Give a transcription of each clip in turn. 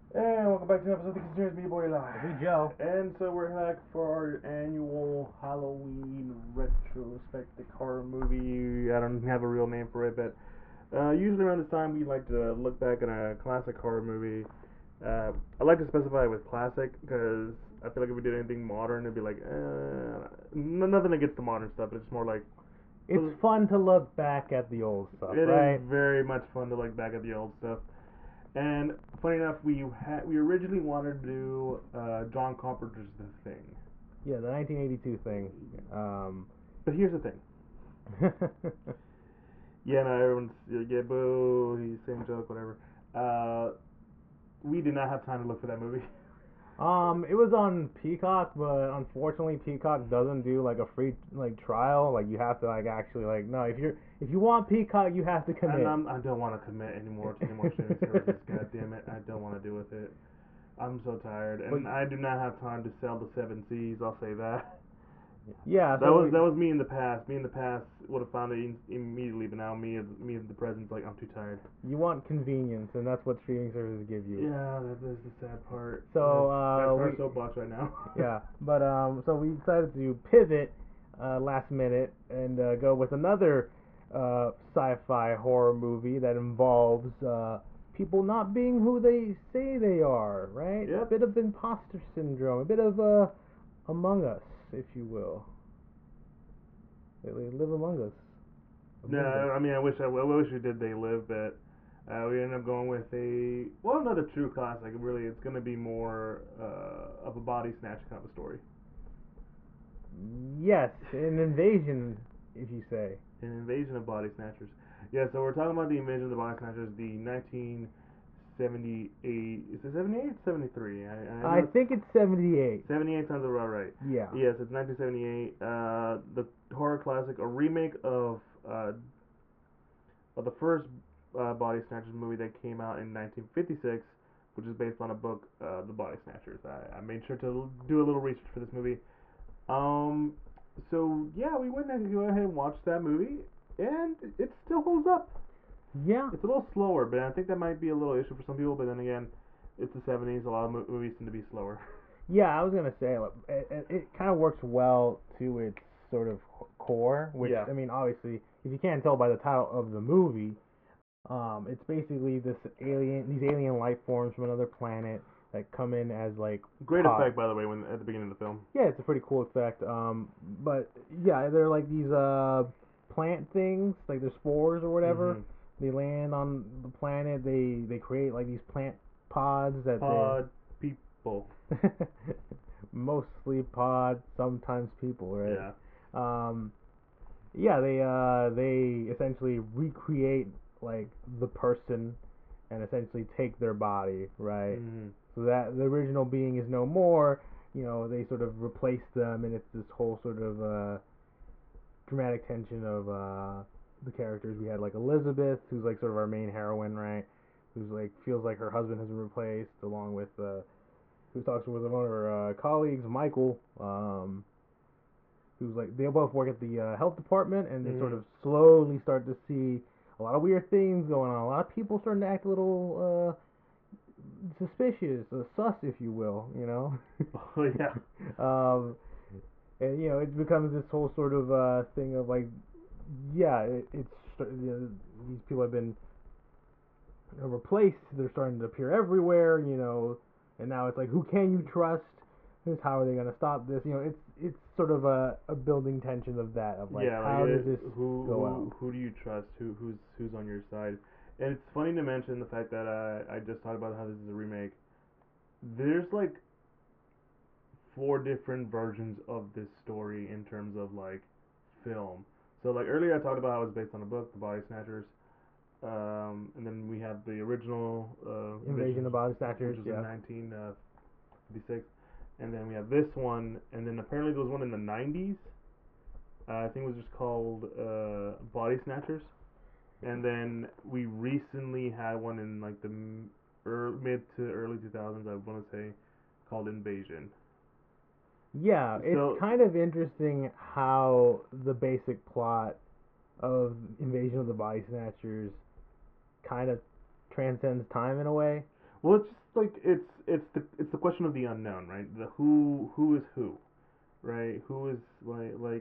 And welcome back to an episode of the Conspiracy Media Boy Hey Live. Joe. And so we're back for our annual Halloween retrospective horror movie. I don't have a real name for it, but usually around this time we like to look back at a classic horror movie. I like to specify with classic because I feel like if we did anything modern, it'd be like, nothing against the modern stuff, but it's more like It's fun to look back at the old stuff, it right? is very much fun to look back at the old stuff. And funny enough, we originally wanted to do John Carpenter's The Thing. Yeah, the 1982 thing. But here's the thing. Yeah, no, everyone's yeah, boo, he's same joke, whatever. We did not have time to look for that movie. it was on Peacock, but unfortunately Peacock doesn't do like a free trial. Like you have to actually no, if you want Peacock, you have to commit. And I don't want to commit anymore to any more streaming services. God damn it, I don't want to deal with it. I'm so tired, and I do not have time to sell the seven C's. I'll say that. Yeah, that was me in the past. Me in the past would have found it immediately, but now me in the present, like I'm too tired. You want convenience, and that's what streaming services give you. Yeah, that is the sad part. So that's our soapbox right now. Yeah, but so we decided to pivot last minute and go with another sci-fi horror movie that involves people not being who they say they are, right? Yep. A bit of imposter syndrome, a bit of Among Us, if you will. They live among us. No, I mean I wish we did They Live, but we ended up going with another true classic. Really, it's gonna be more of a body snatch kind of a story. Yes, an invasion, if you say. An invasion of body snatchers. Yeah, so we're talking about the invasion of the body snatchers, the 1978. Is it 78? 73. I think it's 78. 78 sounds about right. Yeah. Yes, it's 1978. The horror classic, a remake of the first Body Snatchers movie that came out in 1956, which is based on a book, The Body Snatchers. I made sure to do a little research for this movie. So yeah, we went ahead and go ahead and watched that movie, and it still holds up. Yeah. It's a little slower, but I think that might be a little issue for some people. But then again, it's the 70s. A lot of movies tend to be slower. Yeah, I was gonna say it kind of works well to its sort of core, which I mean, obviously, if you can't tell by the title of the movie, it's basically these alien life forms from another planet that come in as great effect, by the way, when at the beginning of the film. Yeah, it's a pretty cool effect. But yeah, they're like these plant things, like they're spores or whatever. Mm-hmm. They land on the planet. They create like these plant pods that people. Mostly pod, sometimes people, right? Yeah. Yeah, they essentially recreate like the person and essentially take their body, right? Mm-hmm. So that the original being is no more. You know, they sort of replace them, and it's this whole sort of dramatic tension of the characters. We had like Elizabeth, who's like sort of our main heroine, right? Who's like feels like her husband has been replaced, along with who talks with one of her colleagues, Michael, who's like they both work at the health department, and they sort of slowly start to see a lot of weird things going on. A lot of people starting to act a little suspicious, sus, if you will, you know. Oh yeah. And you know, it becomes this whole sort of thing of like, yeah, it's these people have been replaced. They're starting to appear everywhere, you know, and now it's like, who can you trust? How are they gonna stop this? You know, it's sort of a building tension of that of like, how does this go out? Who do you trust? Who's on your side? And it's funny to mention the fact that I just talked about how this is a remake. There's like 4 different versions of this story in terms of like film. So like earlier I talked about how it's based on a book, The Body Snatchers. And then we have the original Invasion of Body Snatchers, which was in 1956. And then we have this one, and then apparently there was one in the 90s. I think it was just called Body Snatchers. And then we recently had one in like the mid to early 2000s, I want to say, called Invasion. Yeah, it's kind of interesting how the basic plot of Invasion of the Body Snatchers kind of transcends time in a way. Well, it's just like it's the question of the unknown, right? The who is who, right? Who is like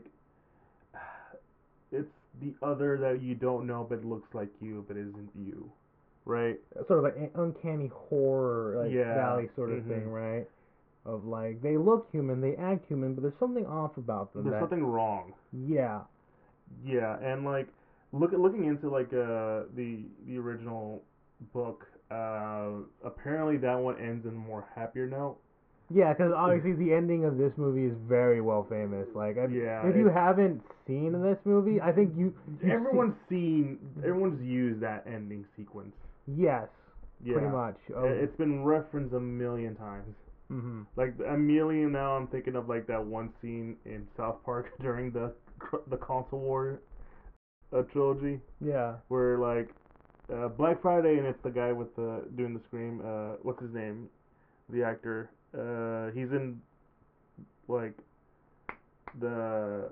it's the other that you don't know but looks like you but isn't you, right? Sort of like an uncanny horror, like Yeah. valley sort of thing, Mhm. right? Of like they look human, they act human, but there's something off about them There's that, something wrong. yeah, Yeah, and like looking into like the original book, apparently that one ends in a more happier note. yeah, because obviously the ending of this movie is very well famous. Like, Yeah, if you haven't seen this movie, I think you've seen, everyone's used that ending sequence. yes, pretty Yeah, much. it's been referenced a million times. Mm-hmm. Like a million now. I'm thinking of like that one scene in South Park during the console war trilogy Yeah. where like Black Friday and it's the guy with the doing the scream. What's his name? The actor. He's in like the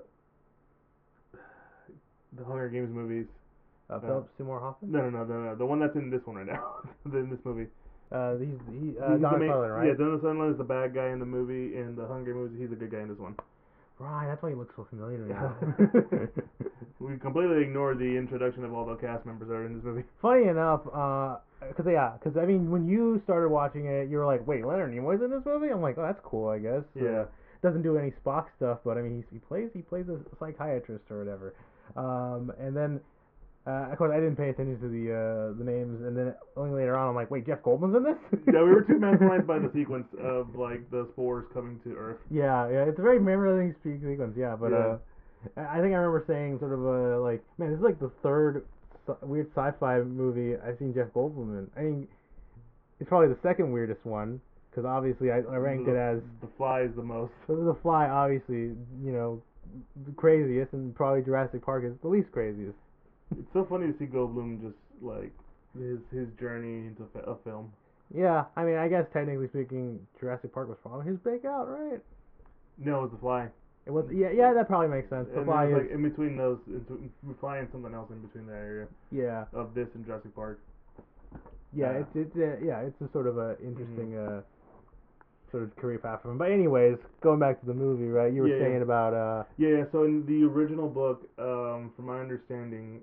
the Hunger Games movies. Philip Seymour Hoffman. No. The one that's in this one right now. in this movie. He's He's the Donald main. Sutherland, Yeah, right? Donald Sutherland is the bad guy in the movie. In the Hunger Games, he's a good guy in this one. Right, that's why he looks so familiar to me. We completely ignored the introduction of all the cast members that are in this movie. Funny enough, cause I mean, when you started watching it, you were like, "Wait, Leonard Nimoy's in this movie?" I'm like, "Oh, that's cool, I guess." Yeah. Doesn't do any Spock stuff, but I mean, he plays a psychiatrist or whatever. And then of course, I didn't pay attention to the names, and then only later on, I'm like, "Wait, Jeff Goldblum's in this?" Yeah, we were too mesmerized by the sequence of like the spores coming to Earth. Yeah, it's a very memorable sequence. Yeah, but Yeah. I think I remember saying sort of like, man, this is like the third weird sci-fi movie I've seen Jeff Goldblum in. I mean, it's probably the second weirdest one because obviously I ranked it as The Fly is the most. The Fly, obviously, you know, the craziest, and probably Jurassic Park is the least craziest. It's so funny to see Goldblum just like his journey into a film. Yeah, I mean, I guess technically speaking, Jurassic Park was probably his breakout, right? No, it was The Fly. It was, yeah, that probably makes sense. The And Fly there's is, like in between those, The Fly and something else in between that area yeah, of this and Jurassic Park. yeah, it's a sort of a interesting sort of career path for him. But anyways, going back to the movie, right? You were Yeah, saying about Yeah. So in the original book, from my understanding,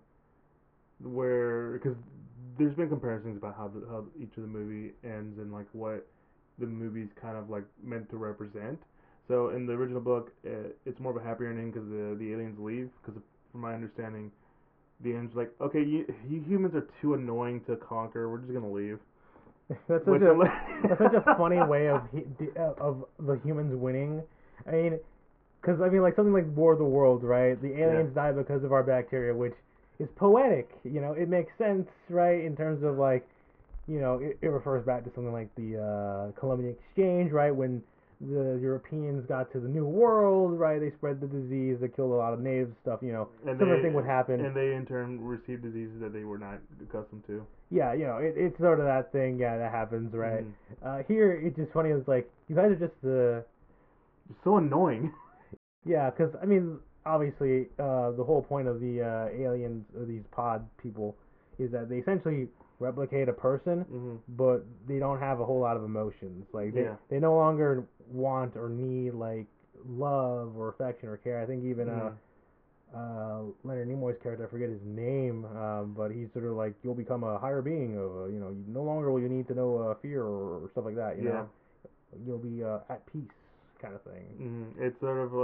where because there's been comparisons about how each of the movie ends and like what the movie's kind of like meant to represent. So in the original book, it's more of a happier ending because the aliens leave. Because from my understanding, the end's like, okay, you humans are too annoying to conquer. We're just gonna leave. that's Which that's such a funny way of the humans winning. I mean, because I mean, like something like War of the Worlds, right? The aliens die because of our bacteria, which is poetic. You know, it makes sense, right? In terms of like, you know, it refers back to something like the Columbian Exchange, right? When the Europeans got to the New World, right? They spread the disease that killed a lot of native stuff. You know, and similar thing would happen. and they in turn receive diseases that they were not accustomed to. Yeah, you know, it's sort of that thing. Yeah, that happens, right? Mhm. Here, it's just funny. It's like you guys are just the It's so annoying. yeah, because I mean, obviously, the whole point of the aliens or these pod people is that they essentially replicate a person, Mhm. but they don't have a whole lot of emotions. Like Yeah. they no longer want or need like love or affection or care. I think even Mhm. Leonard Nimoy's character, I forget his name, but he's sort of like you'll become a higher being of you know, no longer will you need to know fear or stuff like that. You Yeah. know, you'll be at peace, kind of thing. It's sort of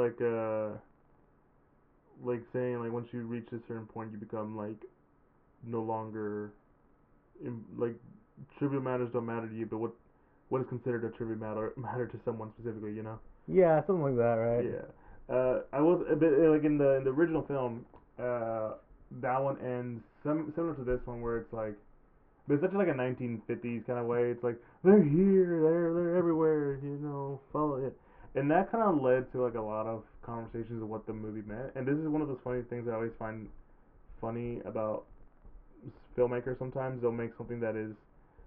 like saying like once you reach a certain point, you become like no longer like trivial matters don't matter to you, but what is considered a trivial matter to someone specifically, you know? Yeah, something like that, right? Yeah. I was a bit like in the original film. That one ends similar to this one where it's like, but it's such like a 1950s kind of way. It's like they're here, they're everywhere, you know, follow it. And that kind of led to like a lot of conversations of what the movie meant. And this is one of those funny things I always find funny about filmmakers. Sometimes they'll make something that is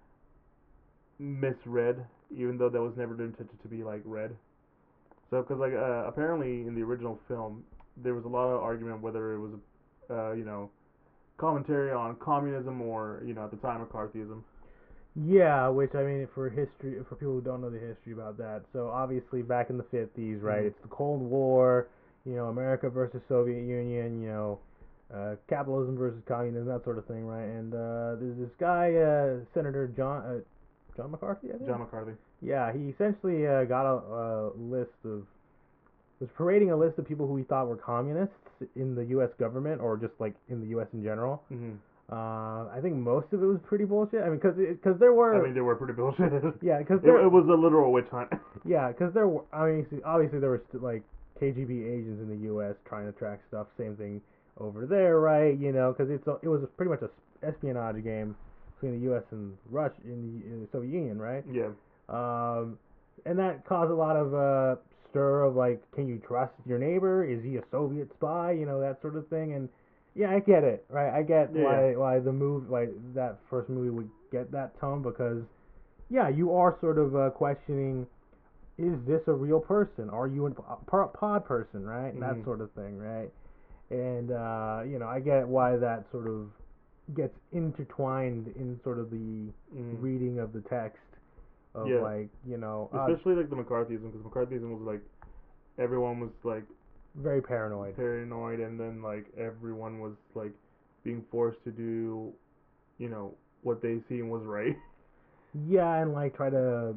misread, even though that was never intended to be like read. So, because like apparently in the original film, there was a lot of argument whether it was, you know, commentary on communism or you know at the time McCarthyism. Yeah, which I mean, for history, for people who don't know the history about that, so obviously back in the 50s, right? Mm. It's the Cold War, America versus Soviet Union, capitalism versus communism, that sort of thing, right? And there's this guy, Senator John McCarthy, I think. John McCarthy. Yeah, he essentially got a list of was parading a list of people who he thought were communists in the U.S. government or just like in the U.S. in general. Mm-hmm. I think most of it was pretty bullshit. I mean, because there were. I mean, they were pretty bullshit. Yeah, because it was a literal witch hunt. Yeah, because there were. I mean, obviously there were like KGB agents in the U.S. trying to track stuff. Same thing over there, right? Because it was pretty much a espionage game between the U.S. and Russia in the Soviet Union, right? Yeah. And that caused a lot of stir of like, can you trust your neighbor? Is he a Soviet spy? That sort of thing. And yeah, I get it, right? I get why that first movie would get that tone because yeah, you are sort of questioning, is this a real person? Are you a pod person, right? Mm-hmm. That sort of thing, right? And I get why that sort of gets intertwined in sort of the reading of the text of especially like the McCarthyism, because McCarthyism was like everyone was like very paranoid, and then like everyone was like being forced to do, what they seen was right. Yeah, and like try to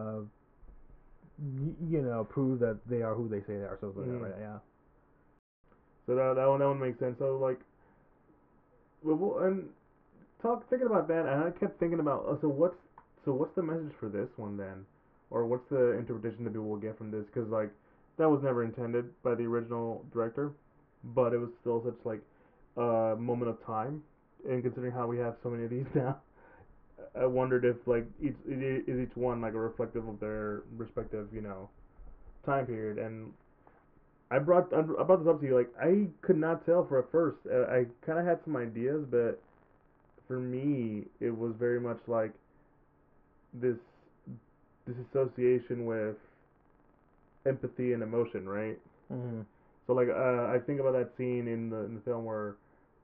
prove that they are who they say they are. So right, yeah. So that one makes sense. So like, and thinking about that, and I kept thinking about what's the message for this one then, or what's the interpretation that people will get from this? Because like that was never intended by the original director, but it was still such like a moment of time, and considering how we have so many of these now, I wondered if like each one like a reflective of their respective time period. And I brought this up to you, like I could not tell for at first. I kind of had some ideas, but for me it was very much like this association with empathy and emotion, right? Mm-hmm. So like I think about that scene in the film where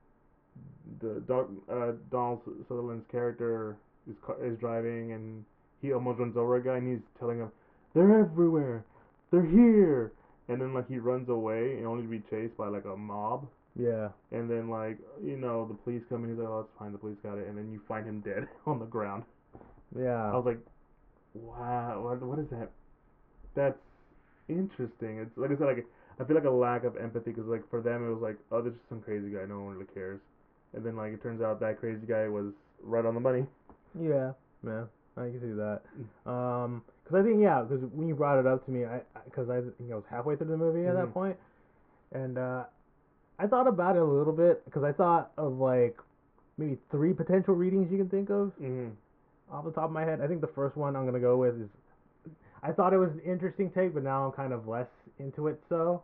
Donald Sutherland's character is driving and he almost runs over a guy and he's telling him they're everywhere, they're here, and then like he runs away and only to be chased by like a mob. Yeah. And then like the police come in, he's like, oh, it's fine, the police got it, and then you find him dead on the ground. Yeah. I was like, wow, what is that? That's interesting. It's like I said, like I feel like a lack of empathy because like for them it was like, oh, there's just some crazy guy, no one really cares, and then like it turns out that crazy guy was right on the money. Yeah, I can see that. Because I think because when you brought it up to me, I think I was halfway through the movie at that point, and I thought about it a little bit because I thought of like maybe 3 potential readings you can think of off the top of my head. I think the first one I'm gonna go with is I thought it was an interesting take, but now I'm kind of less into it. So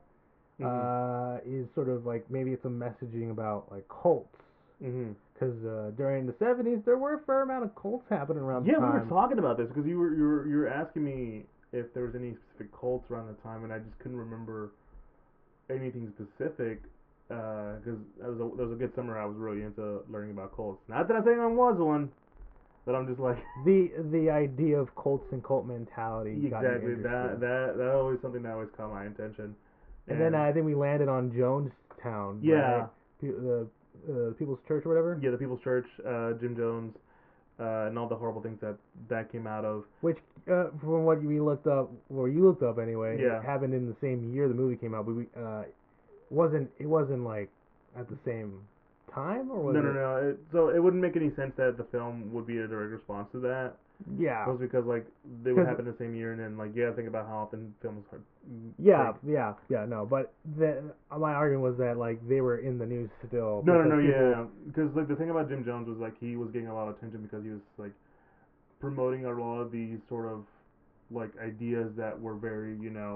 is sort of like maybe it's a messaging about like cults. Because during the 70s, there were a fair amount of cults happening around the time. Yeah, we were talking about this because you were asking me if there was any specific cults around the time, and I just couldn't remember anything specific. Because there was a good summer I was really into learning about cults. Not that I think I was one, but I'm just like the idea of cults and cult mentality. Exactly. That always something that always caught my attention. And then I think we landed on Jonestown. Yeah. Right? The People's Church or whatever. Yeah, the People's Church, Jim Jones, and all the horrible things that came out of. Which, from what we looked up, or you looked up anyway, yeah. It happened in the same year the movie came out, but it wasn't like at the same time, or was it? No. So it wouldn't make any sense that the film would be a direct response to that. Yeah. It was because like they would happen the same year, and then like you gotta think about how often films are. Yeah. No, but my argument was that like they were in the news still. No, because like the thing about Jim Jones was like he was getting a lot of attention because he was like promoting a lot of these sort of like ideas that were very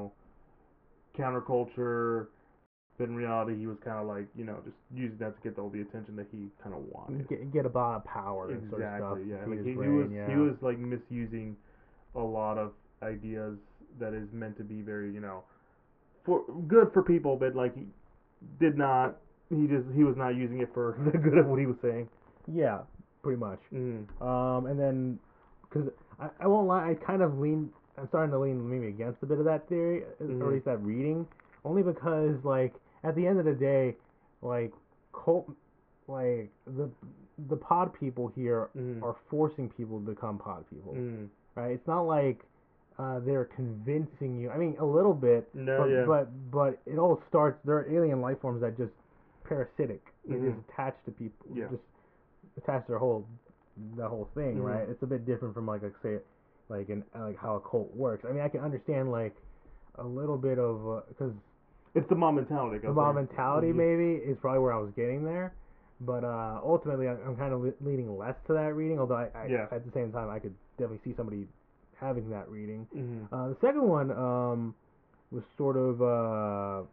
counterculture. But in reality, he was kind of like just using that to get all the attention that he kind of wanted. Get a lot of power. Exactly. And sort of stuff. Yeah. Like he was like misusing a lot of ideas that is meant to be very for good for people, but like he did not. He was not using it for the good of what he was saying. Yeah, pretty much. And then because I won't lie, I'm starting to lean maybe against a bit of that theory, or at least that reading, only because like at the end of the day, like cult, like the pod people here are forcing people to become pod people, right? It's not like they're convincing you. I mean, a little bit, but it all starts. There are alien life forms that just parasitic. They just attach to people. Just attach their the whole thing, right? It's a bit different from like say like how a cult works. I mean, I can understand like a little bit of because it's the mob mentality. The mob mentality maybe is probably where I was getting there, but ultimately I'm kind of leaning less to that reading. Although I at the same time I could definitely see somebody having that reading. The second one was sort of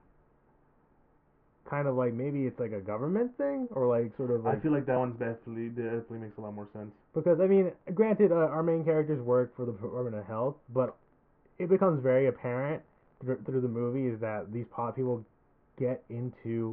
kind of like maybe it's like a government thing or like sort of like, I feel like that one's definitely makes a lot more sense. Because I mean, granted, our main characters work for the Department of Health, but it becomes very apparent through the movie is that these pod people get into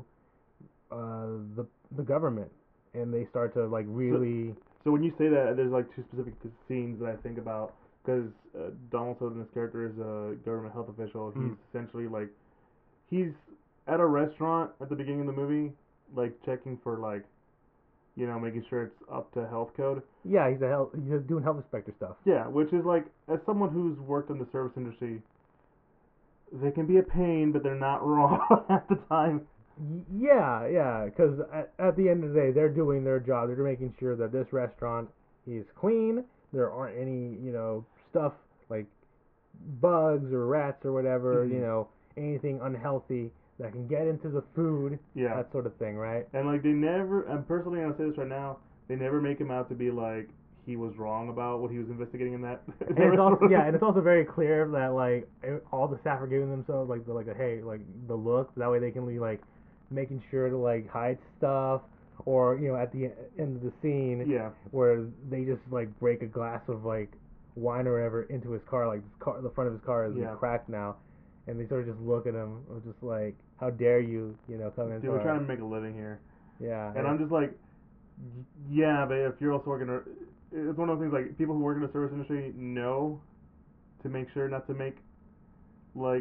the government and they start to like really. So when you say that, there's like two specific scenes that I think about because Donald Sutherland's character is a government health official. He's essentially like he's at a restaurant at the beginning of the movie, like checking for like, making sure it's up to health code. Yeah, he's doing health inspector stuff. Yeah, which is like, as someone who's worked in the service industry, they can be a pain, but they're not wrong at the time. Yeah, because at the end of the day, they're doing their job. They're making sure that this restaurant is clean. There aren't any, stuff like bugs or rats or whatever, anything unhealthy that can get into the food, that sort of thing, right? And like they never, and personally I'm gonna say this right now, they never make him out to be like he was wrong about what he was investigating in that. And it's also, and it's also very clear that like all the staff are giving themselves like the look, that way they can be like making sure to like hide stuff, or at the end of the scene, where they just like break a glass of like wine or whatever into his car, like the front of his car is cracked now. And they sort of just look at him, just like, how dare you, come in. Dude, we're trying to make a living here. Yeah. And I'm just like, yeah, but if you're also working, it's one of those things like people who work in the service industry know to make sure not to make, like,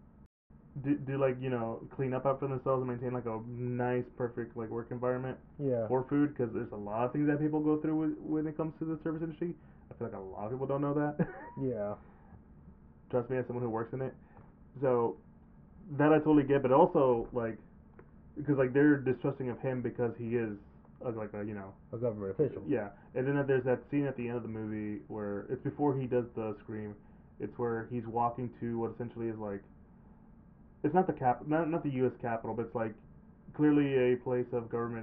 do like, clean up after themselves and maintain like a nice, perfect like work environment. For food, because there's a lot of things that people go through when it comes to the service industry. I feel like a lot of people don't know that. Trust me, as someone who works in it. So that I totally get, but also like because like they're distrusting of him because he is a government official. Yeah, and then there's that scene at the end of the movie where it's before he does the scream. It's where he's walking to what essentially is like it's not the not the U.S. Capitol, but it's like clearly a place of government,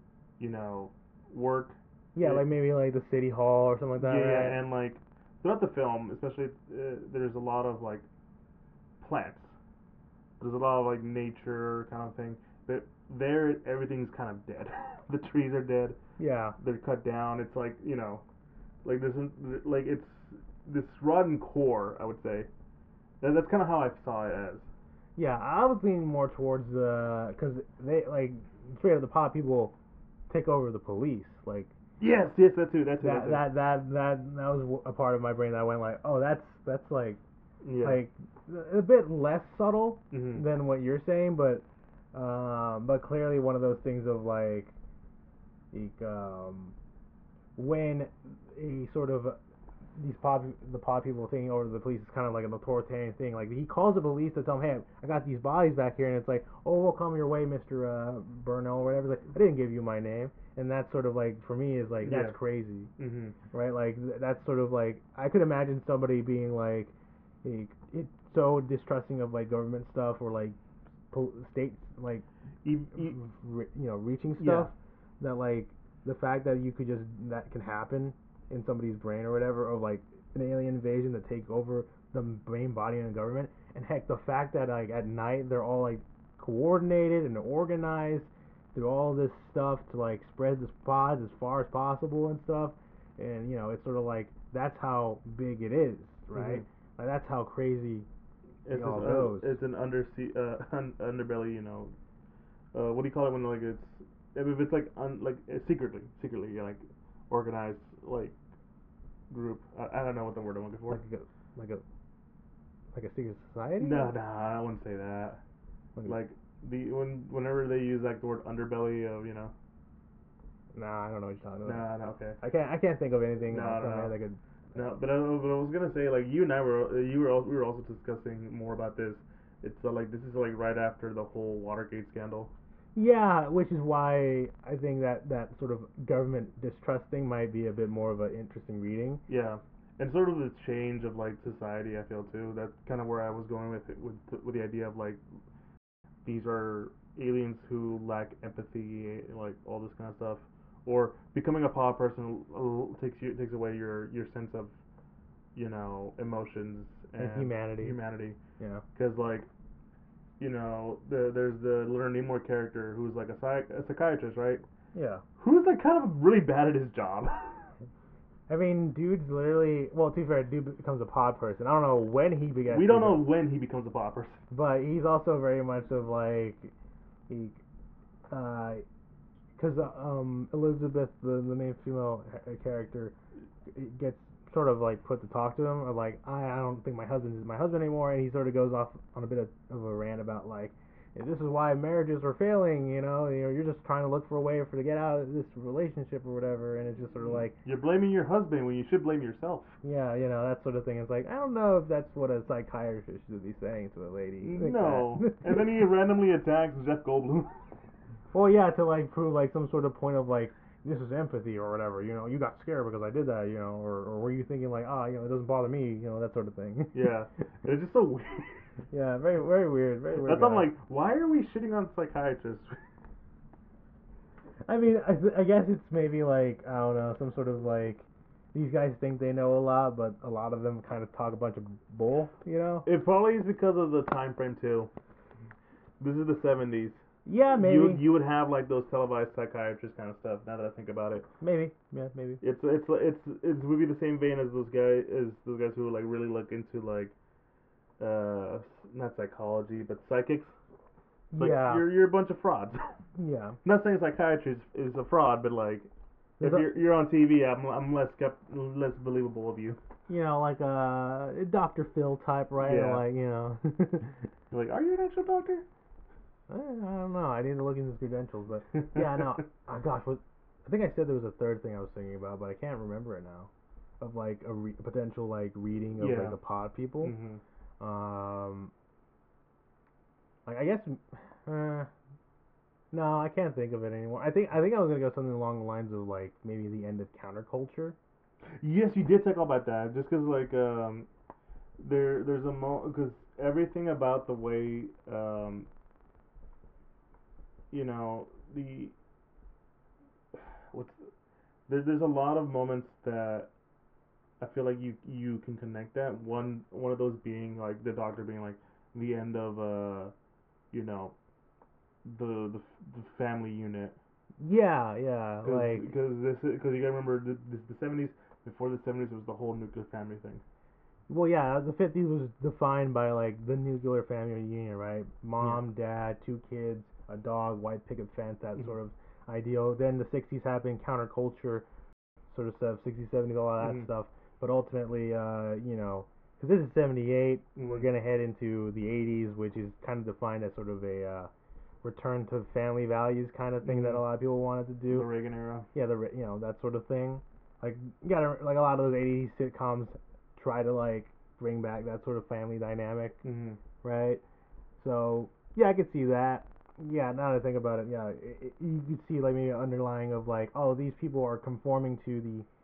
work. Yeah, like maybe like the city hall or something like that. Yeah, right? And like throughout the film, especially there's a lot of like plants. There's a lot of like nature kind of thing. But there, everything's kind of dead. The trees are dead. Yeah. They're cut down. It's like like this, like it's this rotten core. I would say. That's kind of how I saw it as. Yeah, I was leaning more towards because they like straight up the pod people take over the police. Like. Yes, that too. That was a part of my brain that went like, oh, that's like. Like a bit less subtle than what you're saying, but clearly one of those things of like when a sort of the pod people taking over the police is kind of like an authoritarian thing. Like he calls the police to tell them, hey, I got these bodies back here, and it's like, oh, we'll come your way, Mr. Burnell or whatever. It's like, I didn't give you my name, and that's sort of like for me is like that's crazy, right? Like that's sort of like I could imagine somebody being like. It's so distrusting of like government stuff or like state like reaching stuff that like the fact that you could just that can happen in somebody's brain or whatever of like an alien invasion to take over the main body in the government, and heck the fact that like at night they're all like coordinated and organized through all this stuff to like spread the pods as far as possible and stuff, and it's sort of like that's how big it is, right? Like that's how crazy it all goes. It's an undersea, underbelly. What do you call it when like if it's like secretly like organized like group. I don't know what the word I'm looking for. Like a like a secret society. No, I wouldn't say that. Like whenever they use like the word underbelly of Nah, I don't know what you're talking about. No, okay. I can't think of anything No, off the top of my no. head that could. But I was gonna say like you and I were we were also discussing more about this. It's like this is like right after the whole Watergate scandal. Yeah, which is why I think that sort of government distrust thing might be a bit more of an interesting reading. Yeah, and sort of the change of like society. I feel too. That's kind of where I was going with it, with the idea of like these are aliens who lack empathy, like all this kind of stuff, or becoming a pod person takes away your sense of emotions and humanity. Yeah. Because like there's the Leonard Nimoy character who's like a psychiatrist, right? Yeah. Who's like kind of really bad at his job. I mean, dude's literally. Well, to be fair, dude becomes a pod person. I don't know when he began. We don't know when he becomes a pod person. But he's also very much of like he, because Elizabeth, the main female character, gets sort of like put to talk to him, or like I don't think my husband is my husband anymore, and he sort of goes off on a bit of a rant about like this is why marriages are failing, you're just trying to look for a way to get out of this relationship or whatever, and it's just sort of like you're blaming your husband when you should blame yourself. Yeah, that sort of thing. It's like I don't know if that's what a psychiatrist should be saying to a lady. No, and then he randomly attacks Jeff Goldblum. Well, yeah, to like prove like some sort of point of like this is empathy or whatever. You got scared because I did that. Or were you thinking like it doesn't bother me. That sort of thing. Yeah, it's just so weird. Yeah, very very weird, very weird. That's I'm like, why are we shitting on psychiatrists? I mean, I guess it's maybe like I don't know, some sort of like these guys think they know a lot, but a lot of them kind of talk a bunch of bull. It probably is because of the time frame too. This is the 70s. Yeah, maybe. You would have like those televised psychiatrist kind of stuff. Now that I think about it. Maybe. Yeah, maybe. It would be the same vein as those guys who like really look into like not psychology but psychics. Like, yeah. You're a bunch of frauds. Yeah. I'm not saying psychiatry is a fraud, but like if you're on TV, I'm less believable of you. Like a Dr. Phil type, right? Yeah. Like You're like, are you an actual doctor? I don't know. I need to look into his credentials, but yeah, no. Oh gosh, I think I said there was a third thing I was thinking about, but I can't remember it now. Of like a potential like reading of like the pod people. Mm-hmm. Like I guess. No, I can't think of it anymore. I think I was gonna go something along the lines of like maybe the end of counterculture. Yes, you did talk about that. Just because like there's a because everything about the way the there's a lot of moments that I feel like you can connect that one of those being like the doctor being like the end of the family unit. Yeah, because you gotta remember the 70s. Before the 70s, it was the whole nuclear family thing. Well, yeah, the 50s was defined by like the nuclear family unit, right? Mom, dad, 2 kids, a dog, white picket fence, that sort of ideal. Then the 60s happened, counterculture sort of stuff, 60s, 70s, all that stuff. But ultimately, because this is 78, we're gonna head into the 80s, which is kind of defined as sort of a return to family values kind of thing that a lot of people wanted to do. The Reagan era. Yeah, that sort of thing. Like you gotta like a lot of those 80s sitcoms try to like bring back that sort of family dynamic, right? So yeah, I could see that. Yeah, now that I think about it, yeah, you could see like maybe an underlying of like, oh, these people are conforming to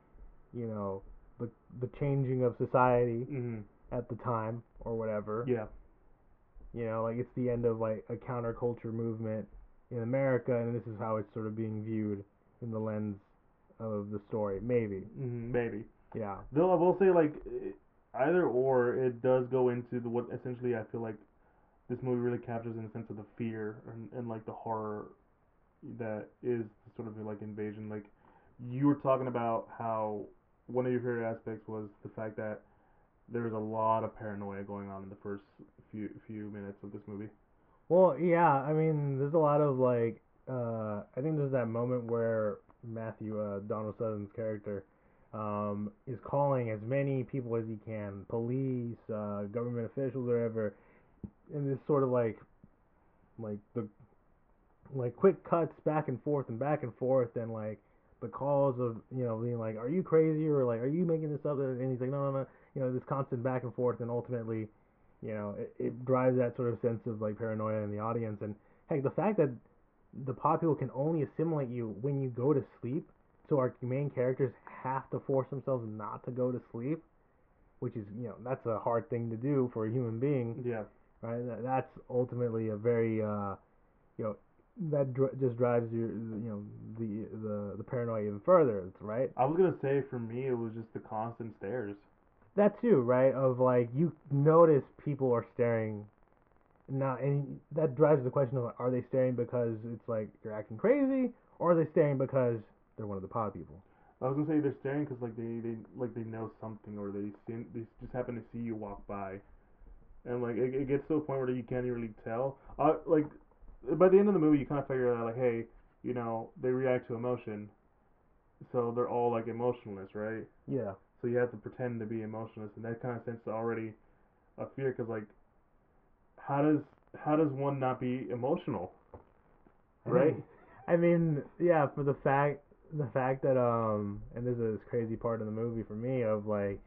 the changing of society at the time or whatever. Yeah. Like it's the end of like a counterculture movement in America, and this is how it's sort of being viewed in the lens of the story. Maybe. Maybe. Yeah. Though I will say like either or, it does go into what essentially I feel like this movie really captures in the sense of the fear and like the horror that is sort of like invasion. Like you were talking about how one of your favorite aspects was the fact that there was a lot of paranoia going on in the first few minutes of this movie. Well, yeah, I mean, there's a lot of like, I think there's that moment where Matthew, Donald Sutherland's character, is calling as many people as he can, police, government officials, whatever, and this sort of like the like quick cuts back and forth and back and forth, and like the calls of being like, are you crazy, or like, are you making this up, and he's like, no, no, no, this constant back and forth, and ultimately it drives that sort of sense of like paranoia in the audience. And heck, the fact that the pod people can only assimilate you when you go to sleep, so our main characters have to force themselves not to go to sleep, which is that's a hard thing to do for a human being, Yeah. right? That's ultimately a very you know that just drives your the paranoia even further, right? I was gonna say for me it was just the constant stares. That too, right? Of like, you notice people are staring now, and that drives the question of, are they staring because it's like you're acting crazy, or are they staring because they're one of the pod people? I was gonna say they're staring because like they know something, or they just happen to see you walk by, and like it gets to a point where you can't really tell. Like by the end of the movie, you kind of figure out like, hey, they react to emotion, so they're all like emotionless, right? Yeah. So you have to pretend to be emotionless, and that kind of sense already a fear, because like how does one not be emotional, right? I mean, yeah, for the fact that and this is this crazy part of the movie for me of like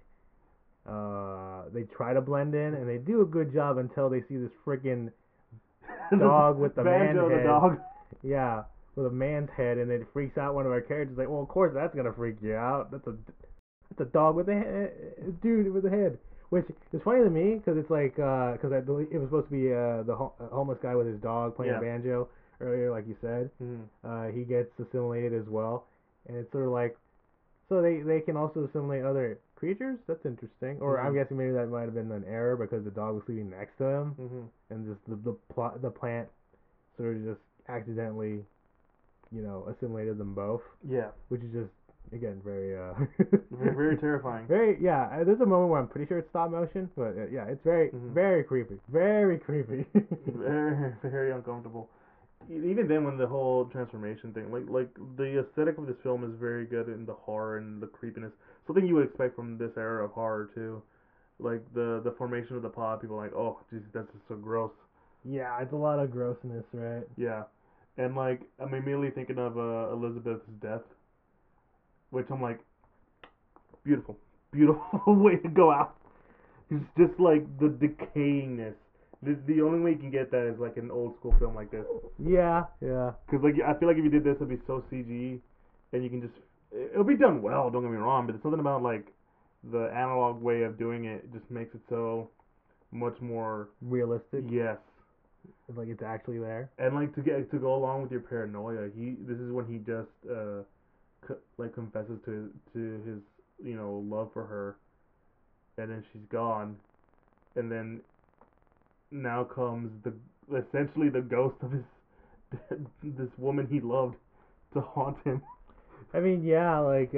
they try to blend in, and they do a good job until they see this freaking dog with the man Banjo the head. dog. Yeah, with a man's head, and it freaks out one of our characters. Like, well, of course that's gonna freak you out. That's a dog with a head, dude with a head. Which is funny to me because it's like because I believe it was supposed to be the homeless guy with his dog playing Yeah. a banjo earlier, like you said. He gets assimilated as well, and it's sort of like, so they can also assimilate other creatures. That's interesting. Or I'm guessing maybe that might have been an error because the dog was sleeping next to him, and just the plant sort of just accidentally assimilated them both, Yeah. which is just again very Very, very terrifying. very, yeah. There's a moment where I'm pretty sure it's stop motion, but yeah, it's very very creepy, very creepy. Very, very uncomfortable. Even then, when the whole transformation thing, like the aesthetic of this film is very good in the horror and the creepiness. Something you would expect from this era of horror too. Like the formation of the pod, people are like, oh, geez, that's just so gross. Yeah, it's a lot of grossness, right? Yeah, and like I'm immediately thinking of Elizabeth's death, which I'm like, beautiful, beautiful way to go out. It's just like the decayingness. The only way you can get that is like an old school film like this. Yeah, yeah. Because like I feel like if you did this, it'd be so CG, and you can just it'll be done well. Don't get me wrong, but it's something about like the analog way of doing it just makes it so much more Realistic. yes. Like it's actually there. And like to go along with your paranoia, this is when he just like confesses to his love for her, and then she's gone, and then now comes the essentially the ghost of his this woman he loved to haunt him. I mean, yeah, like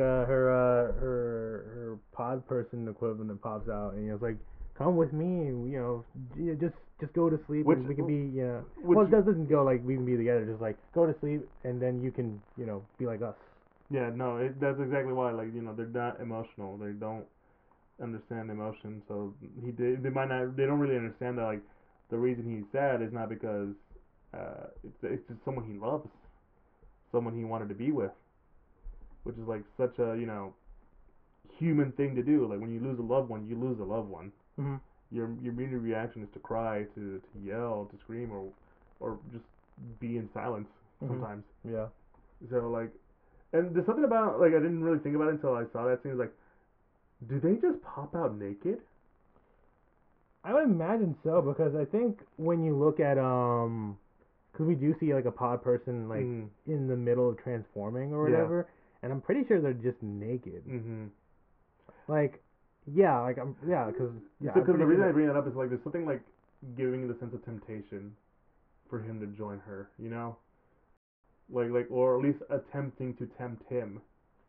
her pod person equivalent pops out, and it's like, come with me, and just go to sleep, Which and we can be, which well, it doesn't go like we can be together, just like go to sleep, and then you can, be like us. yeah, no, that's exactly why. Like they're not emotional. They don't understand emotion. So they might not. They don't really understand that like the reason he's sad is not because it's just someone he loves, someone he wanted to be with, which is like such a human thing to do. Like when you lose a loved one, you lose a loved one. Mm-hmm. Your immediate reaction is to cry, to yell, to scream, or just be in silence sometimes. Mm-hmm. Yeah. So like, and there's something about like I didn't really think about it until I saw that scene. It's like, do they just pop out naked? I would imagine so, because I think when you look at because we do see like a pod person like in the middle of transforming or whatever, and I'm pretty sure they're just naked. Mm-hmm. Like, yeah, like because Because the reason I bring that up is like there's something like giving the sense of temptation for him to join her, like or at least attempting to tempt him,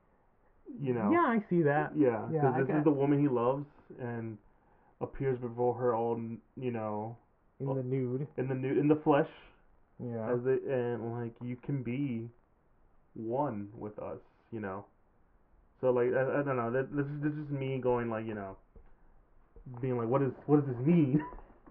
Yeah, I see that. Yeah, because Yeah, this is the woman he loves and appears before her all, in the nude. in the flesh, Yeah. and like you can be one with us. So like I don't know. This is me going like being like what does this mean?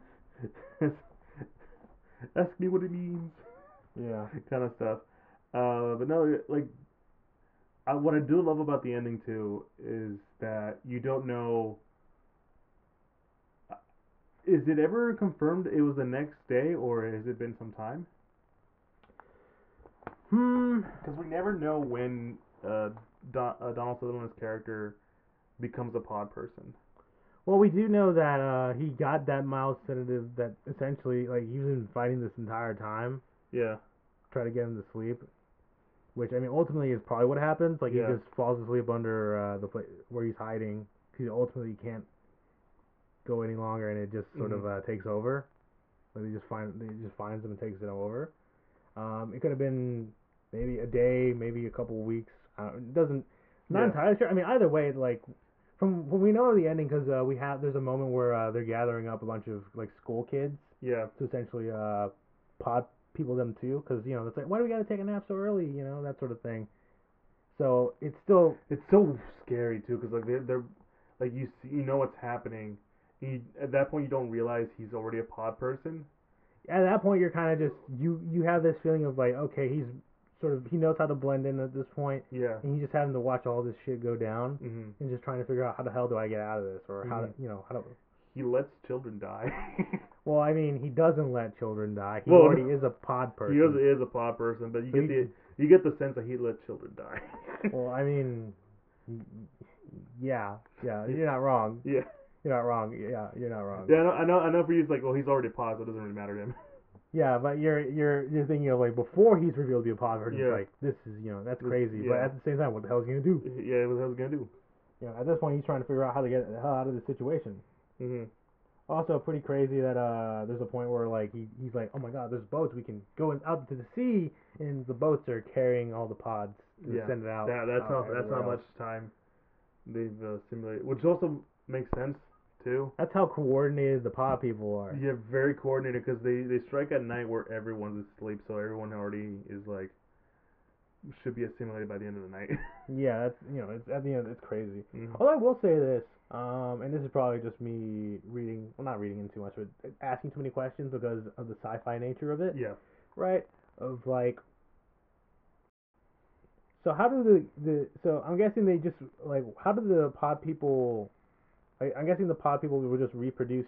Ask me what it means. Yeah. Kind of stuff. But no, like what I do love about the ending too is that you don't know. Is it ever confirmed it was the next day, or has it been some time? Because we never know when Donald Sutherland's character becomes a pod person. Well, we do know that he got that mild sedative that essentially, like, he's been fighting this entire time, Yeah. try to get him to sleep. Which, I mean, ultimately is probably what happens. Like, Yeah. he just falls asleep under the place where he's hiding. He ultimately can't go any longer, and it just sort of takes over. Like, he just finds him and takes it over. It could have been maybe a day, maybe a couple of weeks. It doesn't. Not entirely sure. I mean, either way, like from when we know the ending, because there's a moment where they're gathering up a bunch of like school kids. Yeah. To essentially pod people them too, because it's like, why do we gotta take a nap so early? That sort of thing. So it's still so scary too, because like they're like you see, what's happening. At that point you don't realize he's already a pod person. At that point, you're kind of just you have this feeling of like, okay, he knows how to blend in at this point. Yeah. And he's just having to watch all this shit go down, Mm-hmm. and just trying to figure out how the hell do I get out of this, or how to. He lets children die. Well, I mean, he doesn't let children die. He Well, already is a pod person. He is a pod person, but you get the sense that he lets children die. Well, I mean, yeah, you're not wrong. Yeah. You're not wrong. Yeah, you're not wrong. Yeah, I know. For you, it's like, well, he's already pod, so it doesn't really matter to him. Yeah, but you're thinking of like before he's revealed to be a pod person. Yeah. It's like this is that's crazy. Yeah. But at the same time, what the hell is he gonna do? Yeah, what the hell's he gonna do? At this point, he's trying to figure out how to get the hell out of the situation. Mm-hmm. Also, pretty crazy that there's a point where like he's like, oh my god, there's boats, we can go out to the sea, and the boats are carrying all the pods to send it out. That's how much time they've simulated, which also makes sense too. That's how coordinated the pod people are. Yeah, very coordinated, because they strike at night where everyone's asleep, so everyone already is like should be assimilated by the end of the night. Yeah, that's it's at the end it's crazy. Mm-hmm. Although I will say this, and this is probably just me not reading in too much, but asking too many questions because of the sci-fi nature of it. Yeah. Right? Of like, so how do so I'm guessing they just like, how do the pod people? I'm guessing the pod people will just reproduce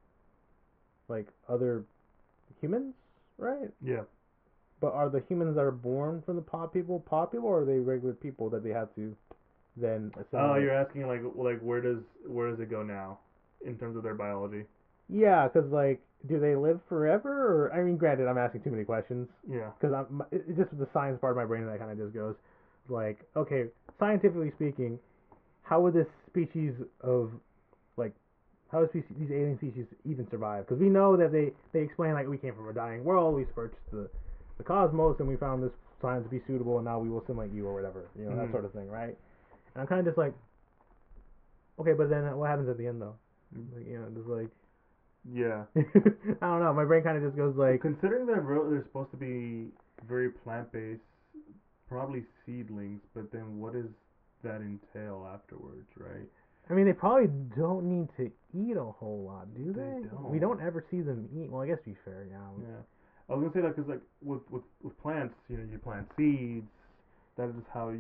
like other humans, right? Yeah. But are the humans that are born from the pod people, or are they regular people that they have to then assimilate? Oh, you're asking like where does it go now in terms of their biology? Yeah, because like, do they live forever? Or I mean, granted, I'm asking too many questions. Yeah. Because it's just the science part of my brain that kind of just goes like, okay, scientifically speaking, how would this species of like, how would these alien species even survive? Because we know that they explain like, we came from a dying world, we searched the cosmos, and we found this science to be suitable, and now we will assimilate you or whatever, that sort of thing, right? And I'm kind of just like, okay, but then what happens at the end though? Like, just like, yeah. I don't know. My brain kind of just goes like, considering that they're supposed to be very plant-based, probably seedlings, but then what does that entail afterwards, right? I mean, they probably don't need to eat a whole lot, do they? They don't. We don't ever see them eat. Well, I guess to be fair, yeah. Yeah. I was gonna say that because like with plants, you plant seeds. That is how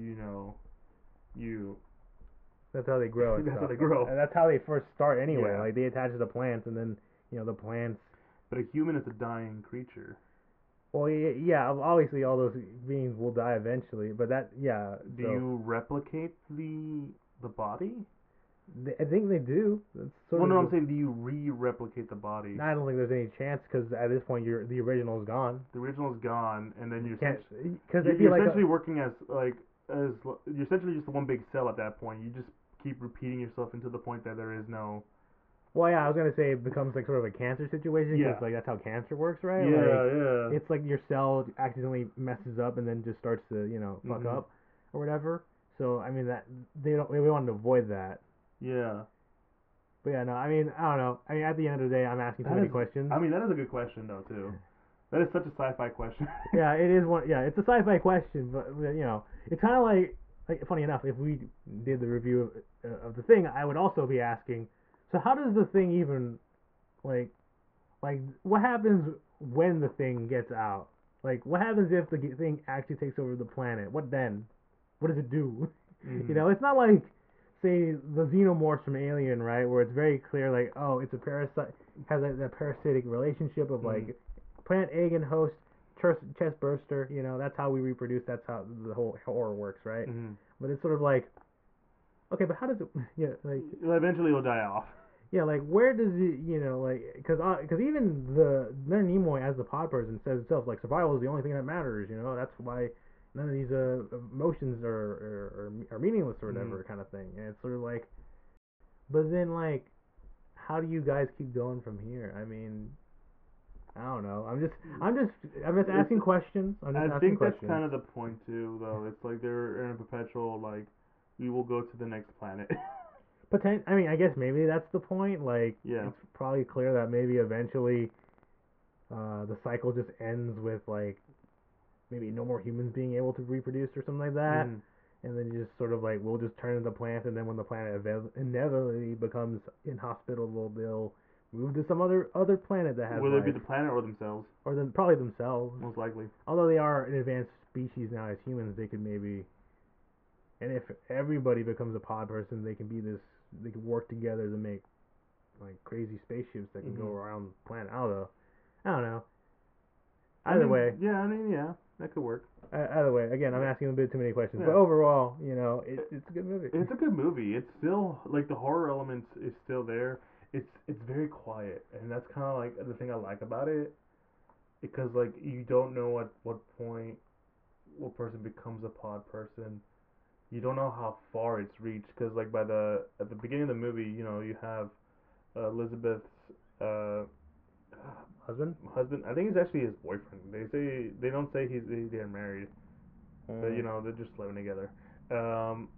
you. That's how they grow. And That's stuff. how they grow. And that's how they first start anyway. Yeah. Like they attach to the plants, and then the plants. But a human is a dying creature. Well, yeah. Obviously, all those beings will die eventually. But that, yeah. Do you replicate the body? I think they do. That's sort Well, of no, I'm saying, do you re-replicate the body? I don't think there's any chance because at this point, the original is gone. The original is gone, and then you're you're essentially working as you're essentially just one big cell at that point. You just keep repeating yourself into the point that there is no. Well, yeah, I was gonna say it becomes like sort of a cancer situation because Yeah. like that's how cancer works, right? Yeah, like, yeah. It's like your cell accidentally messes up and then just starts to fuck up or whatever. So I mean that we wanted to avoid that. Yeah. But yeah, no, I mean I don't know. I mean at the end of the day, I'm asking too many questions. I mean that is a good question though too. That is such a sci-fi question. Yeah, it is one. Yeah, it's a sci-fi question, but it's kind of like like, funny enough, if we did the review of the Thing, I would also be asking, so how does the Thing even, like, what happens when the Thing gets out? Like, what happens if the Thing actually takes over the planet? What then? What does it do? Mhm. You know, it's not like, say, the xenomorphs from Alien, right, where it's very clear, like, oh, it's a parasite, has that parasitic relationship of, like, plant, egg, and host, chest burster, you know, that's how we reproduce, that's how the whole horror works, right? Mhm. But it's sort of like, okay, but how does it, yeah, like, Well, eventually it'll die off. yeah, like, where does it, you know, like, cause even Leonard Nimoy as the pod person says himself, like, survival is the only thing that matters, you know, that's why none of these emotions are meaningless or whatever kind of thing. And it's sort of like, but then, like, how do you guys keep going from here? I mean, I don't know. I'm just asking questions. I'm just I asking think questions. that's kind of the point too, though. It's like they're in a perpetual like, we will go to the next planet. I mean, I guess maybe that's the point. Like, Yeah. it's probably clear that maybe eventually, the cycle just ends with, like, maybe no more humans being able to reproduce or something like that. Mhm. And then just sort of like, we'll just turn to the planet, and then when the planet inevitably becomes inhospitable, they'll move to some other planet that has Whether it life, be the planet or themselves, or then probably themselves. most likely. Although they are an advanced species now as humans, they could maybe, and if everybody becomes a pod person, they can be this. They can work together to make, like, crazy spaceships that can go around the planet. I don't know. Either way, Yeah, I mean, yeah, that could work. either way. Again, I'm asking a bit too many questions, Yeah. but overall, you know, it's a good movie. It's a good movie. It's still like the horror elements is still there. It's very quiet, and that's kind of like the thing I like about it, because like you don't know at what point what person becomes a pod person. You don't know how far it's reached, because like at the beginning of the movie, you know, you have Elizabeth's uh, Husband? husband. I think it's actually his boyfriend. They don't say they're married, but you know they're just living together. Um,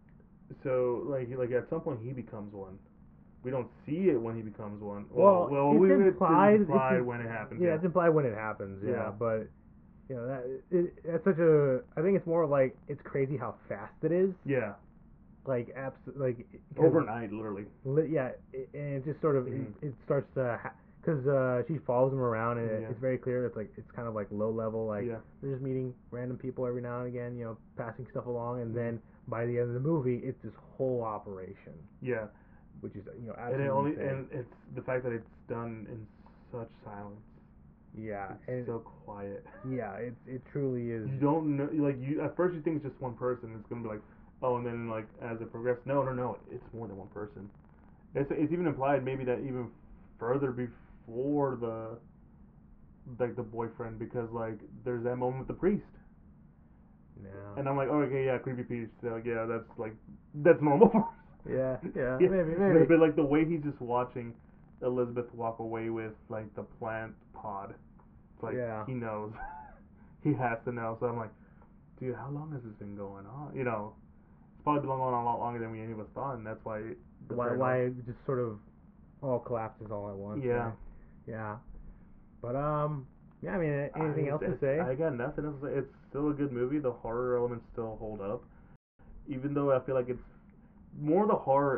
so like at some point he becomes one. We don't see it when he becomes one. Well, it's implied. When it happens. Yeah, it's implied when it happens. Yeah, but you know it's such a. I think it's more like it's crazy how fast it is. Yeah. Like overnight, literally. Yeah, and it just sort of it starts to because she follows him around, and it's very clear it's like it's kind of like low level, like they're just meeting random people every now and again, you know, passing stuff along, and then by the end of the movie, it's this whole operation. Yeah. Which is, you know, absolutely insane. And it's the fact that it's done in such silence. Yeah, it's and so quiet. Yeah, it truly is. You don't know, like, you at first you think it's just one person. It's gonna be like, oh, and then like as it progresses, no, it's more than one person. It's even implied maybe that even further before the boyfriend, because like there's that moment with the priest. Yeah. And I'm like, oh, okay, yeah, creepy priest. Like, yeah, that's normal. Yeah, maybe. But like the way he's just watching Elizabeth walk away with like the plant pod, it's like he knows, he has to know. So I'm like, dude, how long has this been going on? You know, it's probably been going on a lot longer than any of us thought, and that's why. Why it just sort of all collapses all at once. Yeah. Right? Yeah. But yeah, I mean, anything else to say? I got nothing else to say. It's still a good movie. The horror elements still hold up, even though I feel like it's more the horror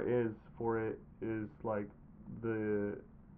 is like the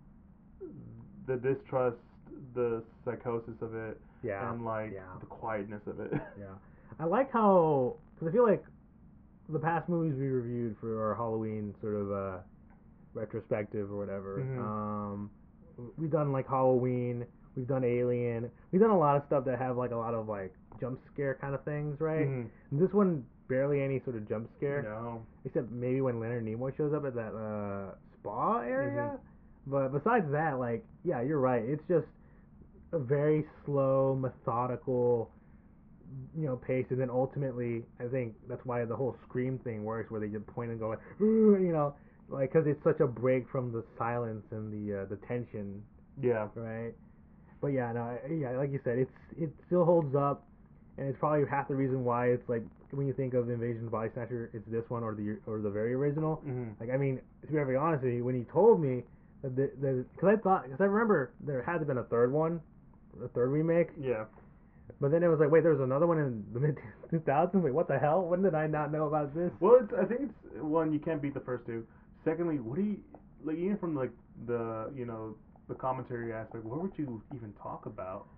distrust, the psychosis of it, and like the quietness of it. Yeah, I like how, because I feel like the past movies we reviewed for our Halloween sort of retrospective or whatever, we've done like Halloween, we've done Alien, we've done a lot of stuff that have like a lot of like jump scare kind of things, right? And this one barely any sort of jump scare. No. Except maybe when Leonard Nimoy shows up at that spa area. But besides that, like, yeah, you're right. It's just a very slow, methodical, you know, pace, and then ultimately, I think that's why the whole Scream thing works, where they just point and go like, you know, like, because it's such a break from the silence and the tension. Yeah. Right. But yeah, no, yeah, like you said, it still holds up. And it's probably half the reason why it's like when you think of Invasion of the Body Snatcher, it's this one or the very original. Like, I mean, to be very honest with you, when you told me that because I remember there had to have been a third one, a third remake. Yeah. But then it was like, wait, there was another one in the mid 2000s. Wait, what the hell? When did I not know about this? Well, I think it's one, you can't beat the first two. Secondly, what do you like? Even from like the the commentary aspect, what would you even talk about?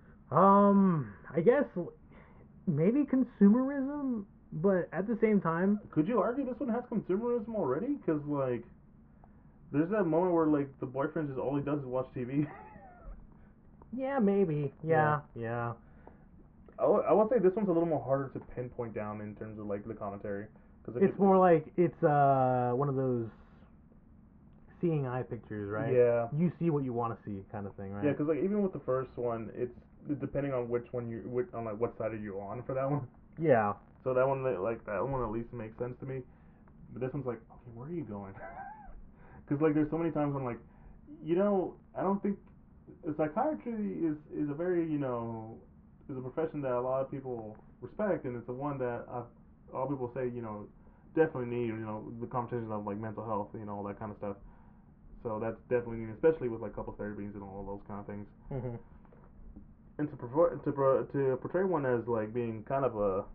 I guess maybe consumerism, but at the same time, Could you argue this one has consumerism already? Because like, there's that moment where like the boyfriend just all he does is watch TV. yeah, maybe, yeah. I would say this one's a little more harder to pinpoint down in terms of like the commentary. Cause It's more like it's one of those seeing eye pictures, right? Yeah. You see what you want to see, kind of thing, right? Yeah, because like even with the first one, it's depending on which one on like what side are you on for that one. Yeah. So that one like that one at least makes sense to me. But this one's like, okay, where are you going? Because like there's so many times when like, I don't think psychiatry is a very is a profession that a lot of people respect, and it's the one that a lot of people say definitely need the conversations of like mental health, all that kind of stuff. So that's definitely needed, especially with like couple therapies and all those kind of things. Mhm. And to portray one as like being kind of a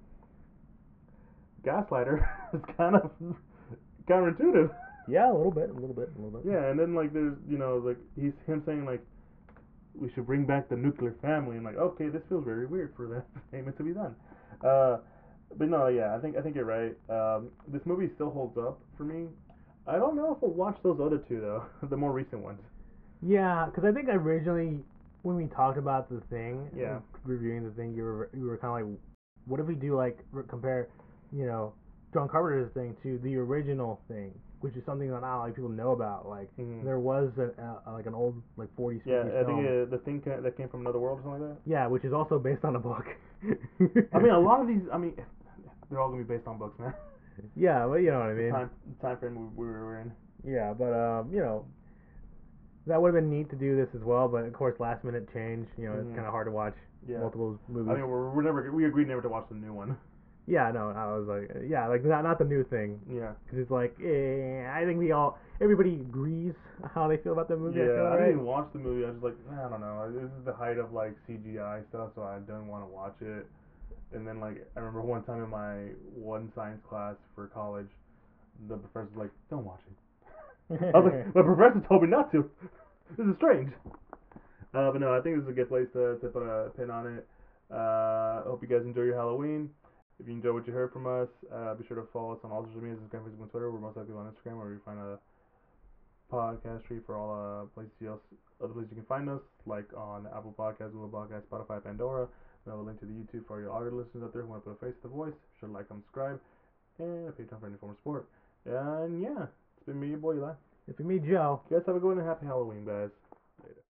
gaslighter is kind of counterintuitive. Yeah, a little bit. Yeah, and then like there's like he's him saying like we should bring back the nuclear family, and like okay, this feels very weird for that statement to be done. Uh, but no, yeah, I think you're right. This movie still holds up for me. I don't know if I'll watch those other two though, the more recent ones. Yeah, because I think originally when we talked about the thing, Yeah. reviewing the thing, you were kind of like, what if we do like compare, John Carpenter's thing to the original thing, which is something that not a lot of people know about. Like there was like an old like 40s, 50s Yeah, I film. think the thing that came from another world or something like that. Yeah, which is also based on a book. I mean, a lot of these. I mean, they're all gonna be based on books, man. Yeah, but you know what I mean. The time frame we were in. Yeah, but that would have been neat to do this as well. But of course, last minute change. It's kind of hard to watch multiple movies. I mean, we agreed never to watch the new one. Yeah, no, I was like, like not the new thing. Yeah. Because it's like, I think everybody agrees how they feel about the movie. Yeah, I right? didn't even watch the movie. I was just like, I don't know. This is the height of like CGI stuff, so I didn't want to watch it. And then like I remember one time in my one science class for college, the professor was like, "Don't watch it." I was like, "My professor told me not to. This is strange." But no, I think this is a good place to put a pin on it. Hope you guys enjoy your Halloween. If you enjoy what you heard from us, be sure to follow us on all social media, Instagram, Facebook, and Twitter. We're most likely on Instagram, where you find a podcast tree for all other places you can find us, like on Apple Podcasts, Google Podcasts, Spotify, Pandora. We have a link to the YouTube for your audio listeners out there who want to put a face to the voice. Be sure to like, subscribe, and a Patreon for any form of support. And yeah, it's been me, your boy Eli. If you meet Joe. You guys have a good one and happy Halloween, guys.